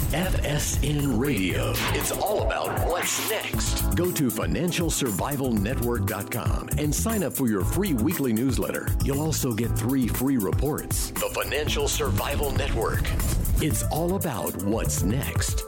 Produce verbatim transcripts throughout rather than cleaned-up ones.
F S N Radio. It's all about what's next. Go to financial survival network dot com and sign up for your free weekly newsletter. You'll also get three free reports. The Financial Survival Network. It's all about what's next.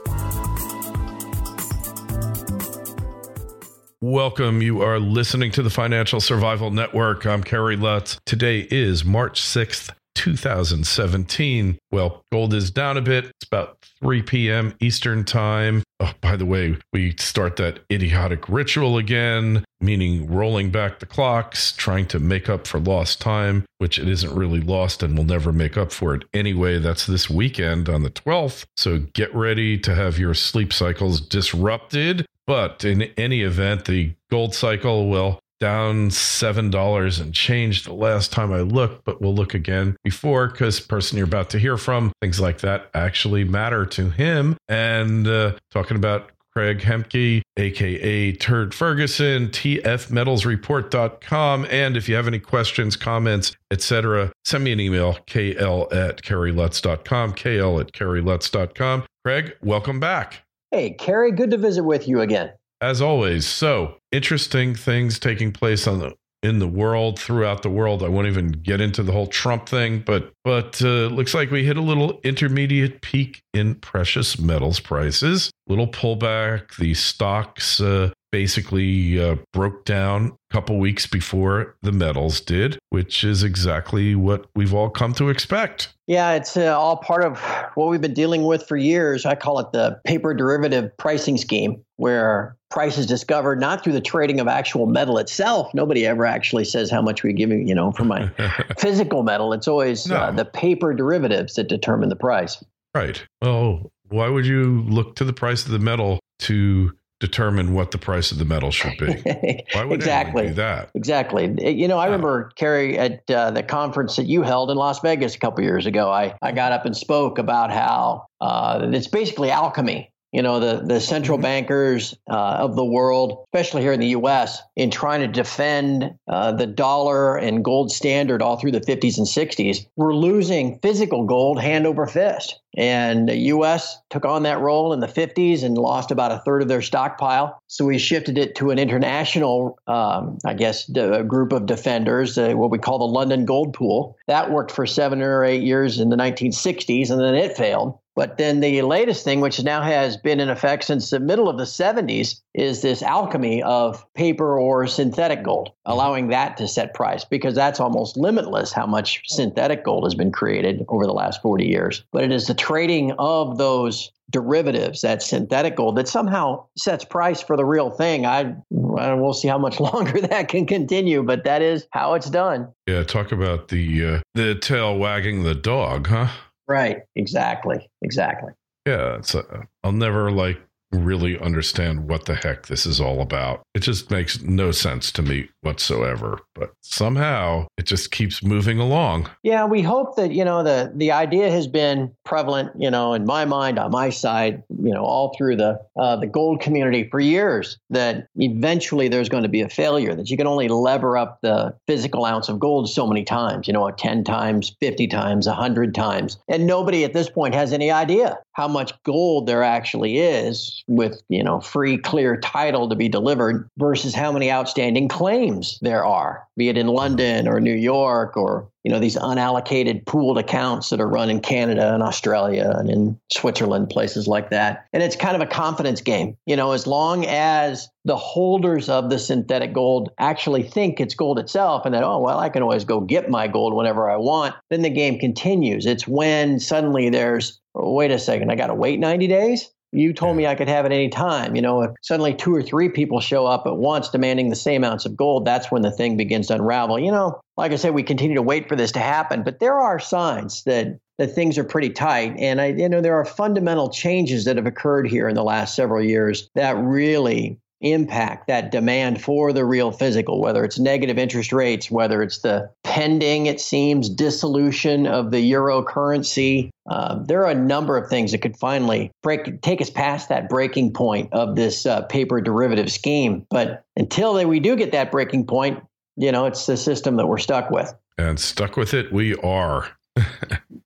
Welcome. You are listening to the Financial Survival Network. I'm Kerry Lutz. Today is March sixth, two thousand seventeen. Well, gold is down a bit. It's about three p.m. Eastern time. Oh, by the way, we start that idiotic ritual again, meaning rolling back the clocks, trying to make up for lost time, which it isn't really lost and we'll never make up for it anyway. That's this weekend on the twelfth. So get ready to have your sleep cycles disrupted. But in any event, the gold cycle will down seven dollars and change the last time I looked, but we'll look again before, because the person you're about to hear from, things like that actually matter to him. And uh, talking about Craig Hemke, a k a. Turd Ferguson, T F metals report dot com. And if you have any questions, comments, et cetera, send me an email, k l at kerry lutz dot com, k l at kerry lutz dot com. Craig, welcome back. Hey, Kerry, good to visit with you again. As always. So interesting things taking place on the in the world, throughout the world. I won't even get into the whole Trump thing, but but uh, looks like we hit a little intermediate peak in precious metals prices. Little pullback. The stocks uh, basically uh, broke down a couple weeks before the metals did, which is exactly what we've all come to expect. Yeah, it's uh, all part of what we've been dealing with for years. I call it the paper derivative pricing scheme, where price is discovered not through the trading of actual metal itself. Nobody ever actually says how much we give you, you know, for my physical metal. It's always no. uh, the paper derivatives that determine the price. Right. Well, why would you look to the price of the metal to determine what the price of the metal should be? Why would exactly do that? Exactly. You know, I yeah. remember, Kerry, at uh, the conference that you held in Las Vegas a couple years ago, I, I got up and spoke about how uh, it's basically alchemy. You know, the, the central bankers uh, of the world, especially here in the U S, in trying to defend uh, the dollar and gold standard all through the fifties and sixties, were losing physical gold hand over fist. And the U S took on that role in the fifties and lost about a third of their stockpile. So we shifted it to an international, um, I guess, a group of defenders, uh, what we call the London Gold Pool. That worked for seven or eight years in the nineteen sixties, and then it failed. But then the latest thing, which now has been in effect since the middle of the seventies, is this alchemy of paper or synthetic gold, allowing that to set price, because that's almost limitless how much synthetic gold has been created over the last forty years. But it is the trading of those derivatives, that synthetic gold, that somehow sets price for the real thing. I, we'll see how much longer that can continue, but that is how it's done. Yeah, talk about the uh, the tail wagging the dog, huh? Right. Exactly. Exactly. Yeah. It's a, I'll never like really understand what the heck this is all about. It just makes no sense to me whatsoever, but somehow it just keeps moving along. Yeah, we hope that, you know, the the idea has been prevalent, you know, in my mind, on my side, you know, all through the uh, the gold community for years, that eventually there's going to be a failure, that you can only lever up the physical ounce of gold so many times, you know, ten times, fifty times, one hundred times. And nobody at this point has any idea how much gold there actually is, with, you know, free, clear title to be delivered, versus how many outstanding claims there are, be it in London or New York, or, you know, these unallocated pooled accounts that are run in Canada and Australia and in Switzerland, places like that. And it's kind of a confidence game. You know, as long as the holders of the synthetic gold actually think it's gold itself, and that, oh, well, I can always go get my gold whenever I want, then the game continues. It's when suddenly there's, oh, wait a second, I got to wait ninety days? You told me I could have it any time. You know, if suddenly two or three people show up at once demanding the same ounce of gold, that's when the thing begins to unravel. You know, like I said, we continue to wait for this to happen, but there are signs that that things are pretty tight. And I, you know, there are fundamental changes that have occurred here in the last several years that really impact that demand for the real physical, whether it's negative interest rates, whether it's the pending, it seems, dissolution of the euro currency. Uh, there are a number of things that could finally break, take us past that breaking point of this uh, paper derivative scheme. But until they, we do get that breaking point, you know, it's the system that we're stuck with. And stuck with it we are.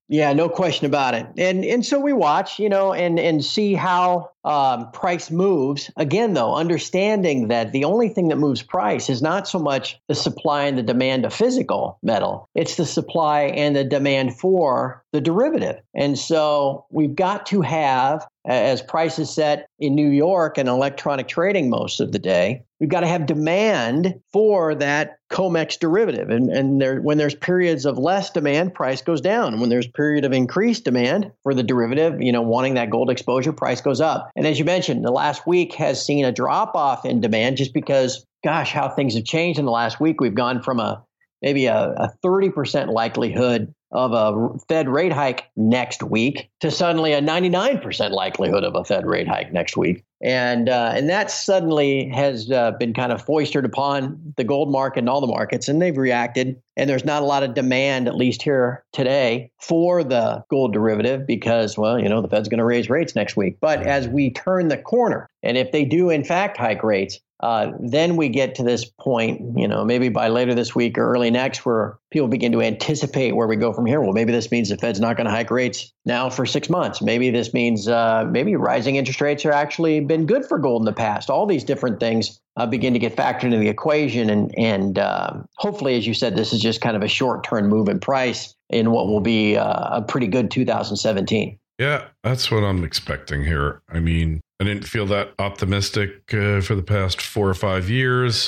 Yeah, no question about it. And and so we watch, you know, and and see how um, price moves. Again, though, understanding that the only thing that moves price is not so much the supply and the demand of physical metal. It's the supply and the demand for the derivative. And so we've got to have, as prices set in New York and electronic trading most of the day, we've got to have demand for that COMEX derivative. And, and there, when there's periods of less demand, price goes down. When there's period of increased demand for the derivative, you know, wanting that gold exposure, price goes up. And as you mentioned, the last week has seen a drop off in demand just because, gosh, how things have changed in the last week. We've gone from a maybe a, a thirty percent likelihood of a Fed rate hike next week to suddenly a ninety-nine percent likelihood of a Fed rate hike next week. And uh, and that suddenly has uh, been kind of foisted upon the gold market and all the markets, and they've reacted. And there's not a lot of demand, at least here today, for the gold derivative because, well, you know, the Fed's going to raise rates next week. But as we turn the corner, and if they do, in fact, hike rates, Uh, then we get to this point, you know, maybe by later this week or early next, where people begin to anticipate where we go from here. Well, maybe this means the Fed's not going to hike rates now for six months. Maybe this means uh, maybe rising interest rates are actually been good for gold in the past. All these different things uh, begin to get factored into the equation. And, and uh, hopefully, as you said, this is just kind of a short-term move in price in what will be uh, a pretty good two thousand seventeen. Yeah, that's what I'm expecting here. I mean, I didn't feel that optimistic uh, for the past four or five years,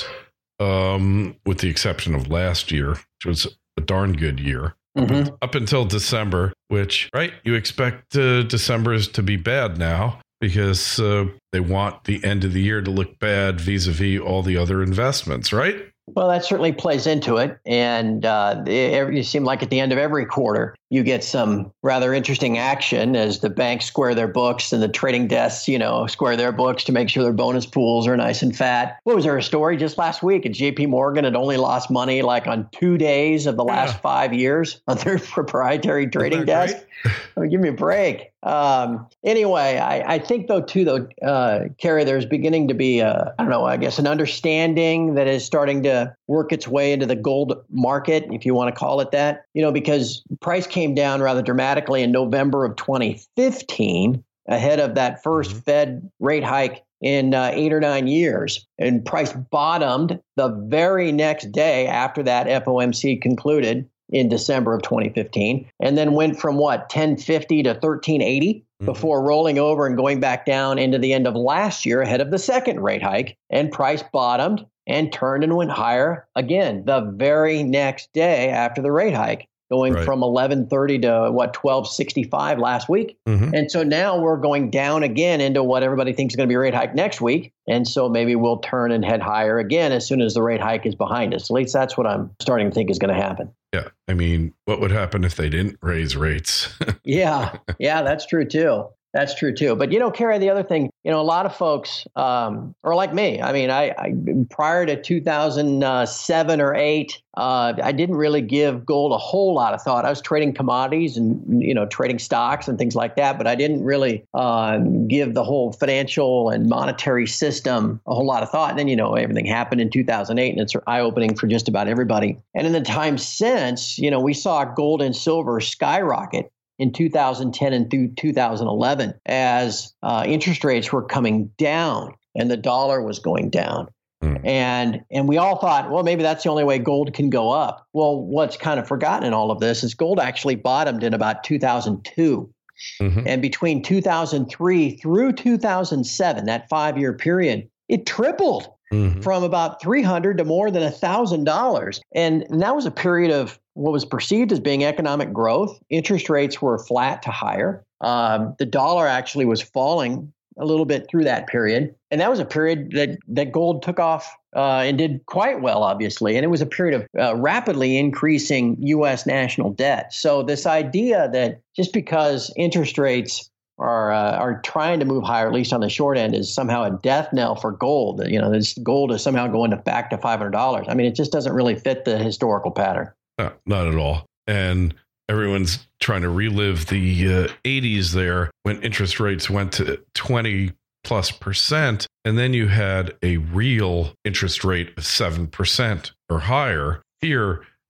um, with the exception of last year, which was a darn good year. Mm-hmm. Up until December, which, right, you expect uh, December's to be bad now because uh, they want the end of the year to look bad vis-a-vis all the other investments, right? Well, that certainly plays into it. And uh, it, it seems like at the end of every quarter, you get some rather interesting action as the banks square their books and the trading desks, you know, square their books to make sure their bonus pools are nice and fat. What was there a story just last week at J P Morgan had only lost money like on two days of the last yeah. five years on their proprietary trading desk? I mean, give me a break. Um, anyway, I, I think, though, too, though, uh, Kerry, there's beginning to be, a, I don't know, I guess an understanding that is starting to work its way into the gold market, if you want to call it that, you know, because price came down rather dramatically in November of twenty fifteen ahead of that first mm-hmm. Fed rate hike in uh, eight or nine years. And price bottomed the very next day after that F O M C concluded in December of twenty fifteen, and then went from what, ten fifty to thirteen eighty mm-hmm. before rolling over and going back down into the end of last year ahead of the second rate hike. And price bottomed and turned and went higher again the very next day after the rate hike, going right. from eleven thirty to what, twelve sixty-five last week. Mm-hmm. And so now we're going down again into what everybody thinks is going to be a rate hike next week. And so maybe we'll turn and head higher again as soon as the rate hike is behind us. At least that's what I'm starting to think is going to happen. Yeah. I mean, what would happen if they didn't raise rates? yeah. Yeah, that's true, too. That's true, too. But, you know, Kerry, the other thing, you know, a lot of folks um, are like me. I mean, I, I prior to two thousand seven or eight, uh, I didn't really give gold a whole lot of thought. I was trading commodities and, you know, trading stocks and things like that. But I didn't really uh, give the whole financial and monetary system a whole lot of thought. And then, you know, everything happened in two thousand eight, and it's eye-opening for just about everybody. And in the time since, you know, we saw gold and silver skyrocket in two thousand ten and through two thousand eleven as uh, interest rates were coming down and the dollar was going down. Mm. And and we all thought, well, maybe that's the only way gold can go up. Well, what's kind of forgotten in all of this is gold actually bottomed in about two thousand two. Mm-hmm. And between two thousand three through two thousand seven, that five-year period, it tripled. Mm-hmm. From about three hundred to more than one thousand dollars. And, and that was a period of what was perceived as being economic growth. Interest rates were flat to higher. Um, the dollar actually was falling a little bit through that period. And that was a period that, that gold took off uh, and did quite well, obviously. And it was a period of uh, rapidly increasing U S national debt. So this idea that just because interest rates are uh, are trying to move higher, at least on the short end, is somehow a death knell for gold. You know, this gold is somehow going to back to five hundred dollars. I mean, it just doesn't really fit the historical pattern. No, not at all. And everyone's trying to relive the uh, eighties there when interest rates went to twenty plus percent. And then you had a real interest rate of seven percent or higher. Here,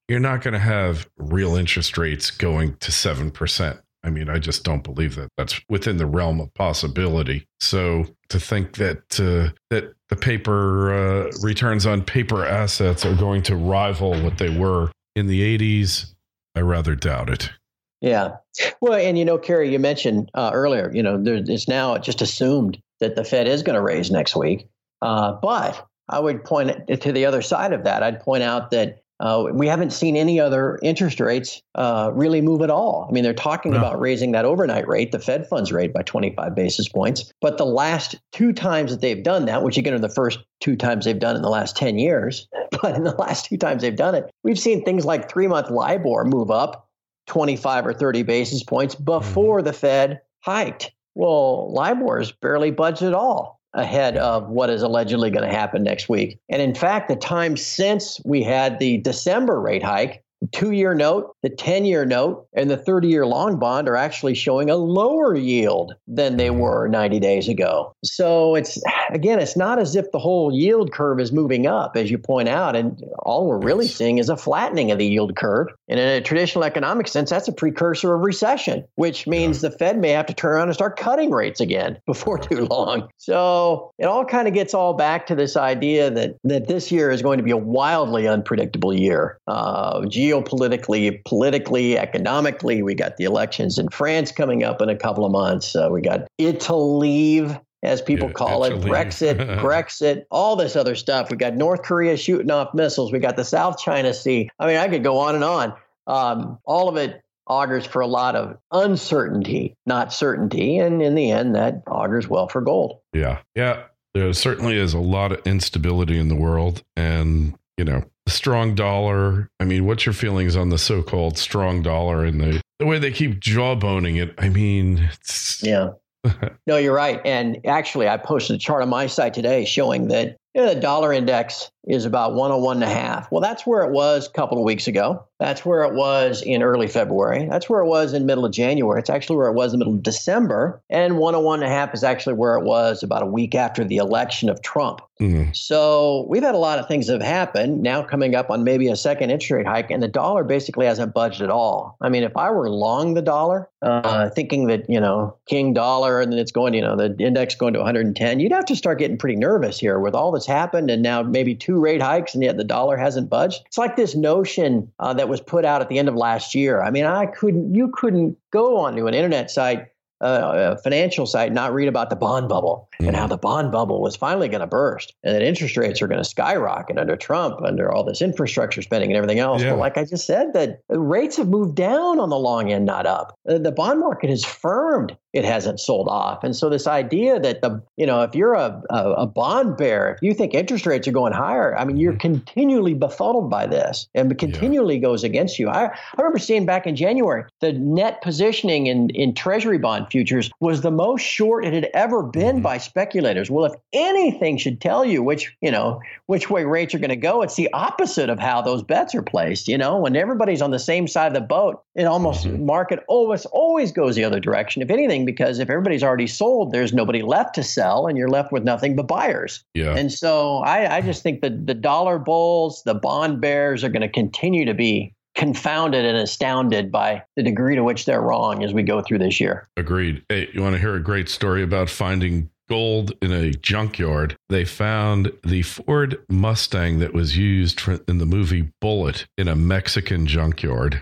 you're not going to have real interest rates going to seven percent. I mean, I just don't believe that that's within the realm of possibility. So to think that uh, that the paper uh, returns on paper assets are going to rival what they were in the eighties, I rather doubt it. Yeah. Well, and, you know, Kerry, you mentioned uh, earlier, you know, there, it's now just assumed that the Fed is going to raise next week. Uh, but I would point it to the other side of that. I'd point out that Uh, we haven't seen any other interest rates uh, really move at all. I mean, they're talking no. about raising that overnight rate, the Fed funds rate, by twenty-five basis points. But the last two times that they've done that, which again are the first two times they've done it in the last ten years, but in the last two times they've done it, we've seen things like three-month LIBOR move up twenty-five or thirty basis points before mm-hmm. the Fed hiked. Well, LIBOR's barely budged at all ahead of what is allegedly going to happen next week. And in fact, the time since we had the December rate hike, two-year note, the ten-year note, and the thirty-year long bond are actually showing a lower yield than they were ninety days ago. So it's, again, it's not as if the whole yield curve is moving up, as you point out, and all we're really seeing is a flattening of the yield curve. And in a traditional economic sense, that's a precursor of recession, which means the Fed may have to turn around and start cutting rates again before too long. So it all kind of gets all back to this idea that, that this year is going to be a wildly unpredictable year. Uh, Geopolitically, politically, economically, we got the elections in France coming up in a couple of months. Uh, we got Italy, as people yeah, call it, Brexit, Brexit, all this other stuff. We got North Korea shooting off missiles. We got the South China Sea. I mean, I could go on and on. Um, all of it augurs for a lot of uncertainty, not certainty. And in the end, that augurs well for gold. Yeah. Yeah. There certainly is a lot of instability in the world. And, you know, the strong dollar. I mean, what's your feelings on the so-called strong dollar and the, the way they keep jawboning it? I mean, it's... yeah. No, you're right. And actually, I posted a chart on my site today showing that you know, the dollar index is about one oh one and a half. Well, that's where it was a couple of weeks ago. That's where it was in early February. That's where it was in middle of January. It's actually where it was in the middle of December. And one oh one and a half is actually where it was about a week after the election of Trump. Mm-hmm. So we've had a lot of things that have happened now coming up on maybe a second interest rate hike, and the dollar basically hasn't budged at all. I mean, if I were long the dollar, uh, thinking that, you know, king dollar and then it's going, you know, the index going to one hundred ten, you'd have to start getting pretty nervous here with all that's happened and now maybe two rate hikes and yet the dollar hasn't budged. It's like this notion uh, that was put out at the end of last year. I mean, I couldn't, you couldn't go onto an internet site, uh, a financial site, not read about the bond bubble mm. and how the bond bubble was finally going to burst and that interest rates are going to skyrocket under Trump, under all this infrastructure spending and everything else. Yeah. But like I just said, that rates have moved down on the long end, not up. Uh, the bond market has firmed. It hasn't sold off. And so this idea that the, you know, if you're a, a, a bond bear, if you think interest rates are going higher, I mean, you're continually befuddled by this and it continually yeah. goes against you. I, I remember seeing back in January, the net positioning in, in Treasury bond futures was the most short it had ever been mm-hmm. by speculators. Well, if anything should tell you which, you know, which way rates are going to go, it's the opposite of how those bets are placed. You know, when everybody's on the same side of the boat, it almost mm-hmm. market always, always goes the other direction. If anything, because if everybody's already sold, there's nobody left to sell and you're left with nothing but buyers. Yeah. And so I, I just think that the dollar bulls, the bond bears are going to continue to be confounded and astounded by the degree to which they're wrong as we go through this year. Agreed. Hey, you want to hear a great story about finding gold in a junkyard? They found the Ford Mustang that was used for, in the movie Bullet in a Mexican junkyard.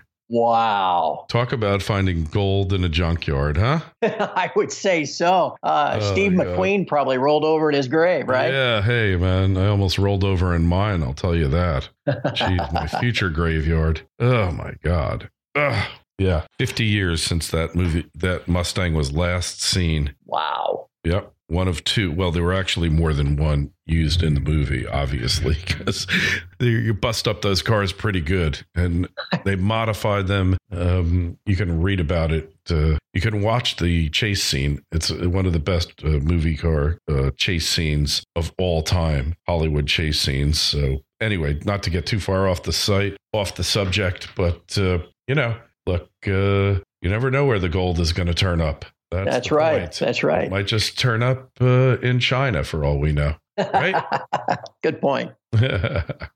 Wow. Talk about finding gold in a junkyard, huh? I would say so. Uh, oh, Steve God. McQueen probably rolled over in his grave, right? Yeah. Hey, man, I almost rolled over in mine. I'll tell you that. Jeez, my future graveyard. Oh, my God. Ugh. Yeah. fifty years since that movie, that Mustang was last seen. Wow. Yep. One of two. Well, there were actually more than one used in the movie, obviously, because you bust up those cars pretty good and they modified them. Um, you can read about it. Uh, you can watch the chase scene. It's one of the best uh, movie car uh, chase scenes of all time, Hollywood chase scenes. So anyway, not to get too far off the site, off the subject, but, uh, you know, look, uh, you never know where the gold is going to turn up. That's, That's right. Point. That's right. It might just turn up uh, in China for all we know. Right? Good point.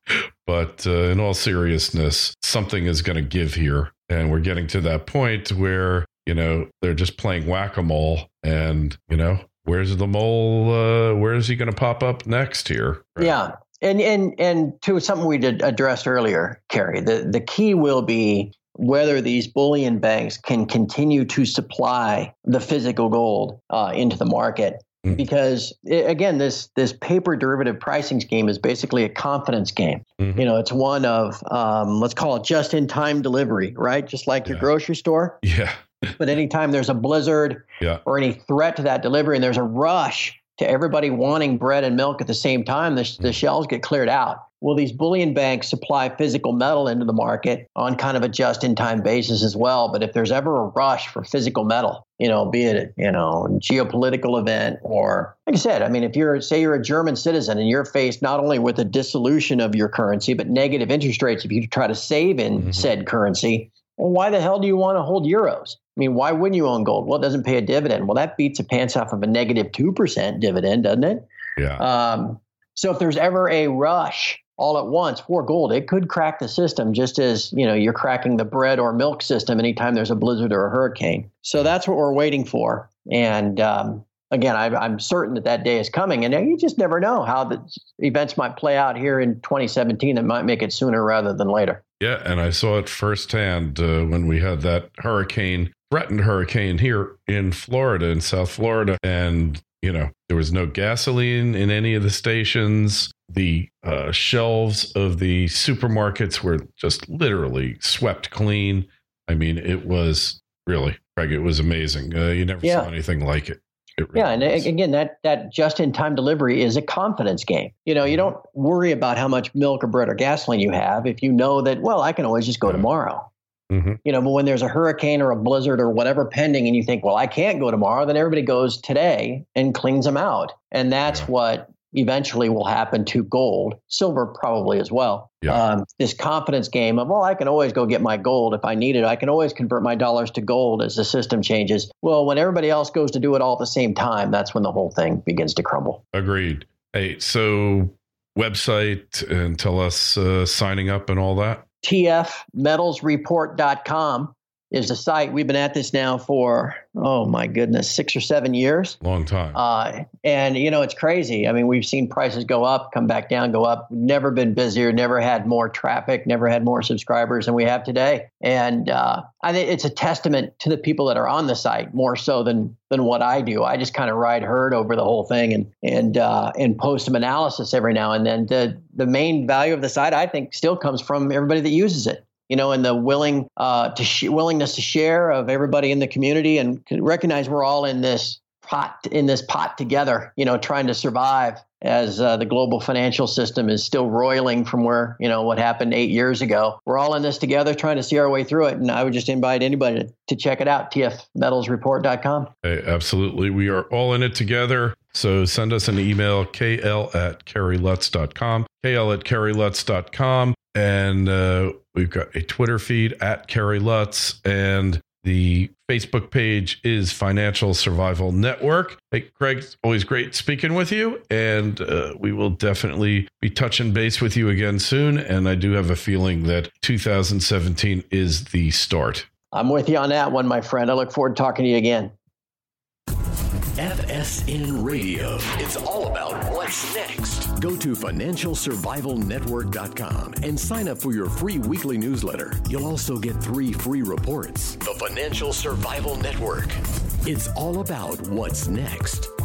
But uh, in all seriousness, something is going to give here. And we're getting to that point where, you know, they're just playing whack-a-mole. And, you know, where's the mole? Uh, where is he going to pop up next here? Right? Yeah. And and and to something we did addressed earlier, Kerry, the, the key will be whether these bullion banks can continue to supply the physical gold uh, into the market. Mm. Because, again, this this paper derivative pricing scheme is basically a confidence game. Mm-hmm. You know, it's one of, um, let's call it just-in-time delivery, right? Just like yeah. your grocery store. Yeah. But anytime there's a blizzard yeah. or any threat to that delivery and there's a rush to everybody wanting bread and milk at the same time, the, the shelves get cleared out. Well, these bullion banks supply physical metal into the market on kind of a just-in-time basis as well. But if there's ever a rush for physical metal, you know, be it, you know, a geopolitical event or, like I said, I mean, if you're, say you're a German citizen and you're faced not only with a dissolution of your currency, but negative interest rates if you try to save in mm-hmm. said currency, well, why the hell do you want to hold euros? I mean, why wouldn't you own gold? Well, it doesn't pay a dividend. Well, that beats the pants off of a negative two percent dividend, doesn't it? Yeah. Um, so if there's ever a rush all at once for gold, it could crack the system just as, you know, you're cracking the bread or milk system anytime there's a blizzard or a hurricane. So that's what we're waiting for. And um, again, I, I'm certain that that day is coming. And you just never know how the events might play out here in twenty seventeen that might make it sooner rather than later. Yeah, and I saw it firsthand uh, when we had that hurricane, threatened hurricane here in Florida, in South Florida. And, you know, there was no gasoline in any of the stations. The uh, shelves of the supermarkets were just literally swept clean. I mean, it was really, Craig, it was amazing. Uh, you never yeah. saw anything like it. Really yeah, and was. again, that that just-in-time delivery is a confidence game. You know, you don't worry about how much milk or bread or gasoline you have if you know that, well, I can always just go yeah. tomorrow. Mm-hmm. You know, but when there's a hurricane or a blizzard or whatever pending and you think, well, I can't go tomorrow, then everybody goes today and cleans them out. And that's yeah. what eventually will happen to gold, silver probably as well. Yeah. Um, this confidence game of, well, I can always go get my gold if I need it. I can always convert my dollars to gold as the system changes. Well, when everybody else goes to do it all at the same time, that's when the whole thing begins to crumble. Agreed. Hey, so website and tell us uh, signing up and all that. T F metals report dot com is the site. We've been at this now for, oh my goodness, six or seven years. Long time. Uh, and, you know, it's crazy. I mean, we've seen prices go up, come back down, go up. Never been busier, never had more traffic, never had more subscribers than we have today. And uh, I think it's a testament to the people that are on the site more so than than what I do. I just kind of ride herd over the whole thing and and uh, and post some analysis every now and then. The, the main value of the site, I think, still comes from everybody that uses it. You know, and the willing uh, to sh- willingness to share of everybody in the community and recognize we're all in this pot in this pot together. You know, trying to survive as uh, the global financial system is still roiling from where, you know, what happened eight years ago. We're all in this together, trying to see our way through it. And I would just invite anybody to, to check it out. T F metals report dot com. Hey, absolutely, we are all in it together. So send us an email, k l at kerry lutz dot com, k l at kerry lutz dot com. And uh, we've got a Twitter feed at Kerry Lutz, and the Facebook page is Financial Survival Network. Hey, Craig, always great speaking with you, and uh, we will definitely be touching base with you again soon. And I do have a feeling that two thousand seventeen is the start. I'm with you on that one, my friend. I look forward to talking to you again. F S N Radio. It's all about what's next. Go to financial survival network dot com and sign up for your free weekly newsletter. You'll also get three free reports. The Financial Survival Network. It's all about what's next.